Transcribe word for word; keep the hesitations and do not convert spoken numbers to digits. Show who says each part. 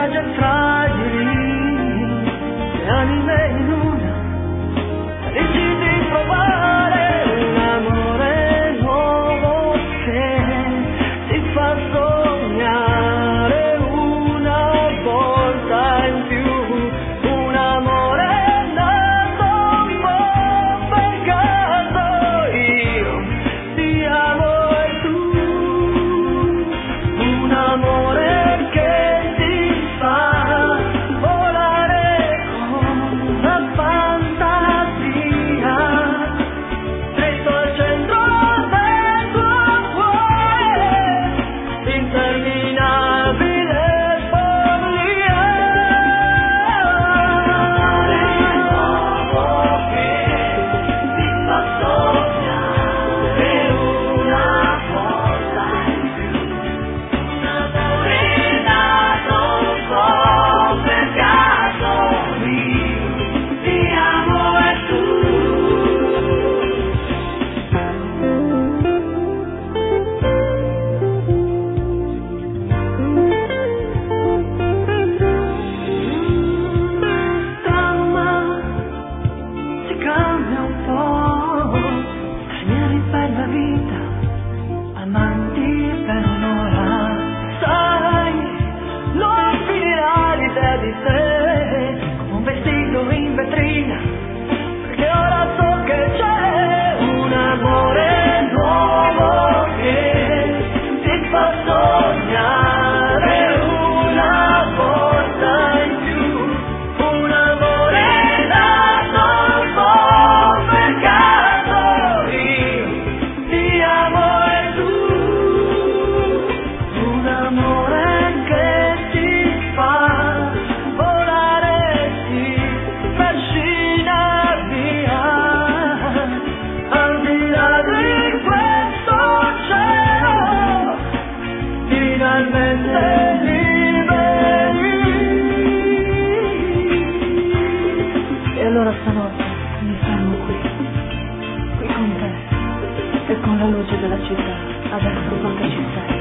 Speaker 1: spiaggia fragili, le anime in una, felici di provare un amore nuovo che ti fa sognare una volta in più, un amore nato un po' per caso, io ti amo e tu, un amore che ti fa volare con la fantasia, dritto al centro del tuo cuore, interminabile follia. Un amore che ti fa sognare una volta in più, un amore nato un po' per caso, io ti amo e tu. Trauma si cambia un po', stranieri per la vita, amanti per un'ora, sai, non finirà l'idea di te come un vestito in vetrina, perché ora so che c'è un amore nuovo che ti fa sognare una volta in più, un amore nato un po' per caso, io ti amo e tu, un amore che ti fa volare, ti trascina via, al di là di questo cielo, finalmente liberi. E allora stanotte mi fermo qui, qui con te e con la luce della città, adesso quanto ci sei.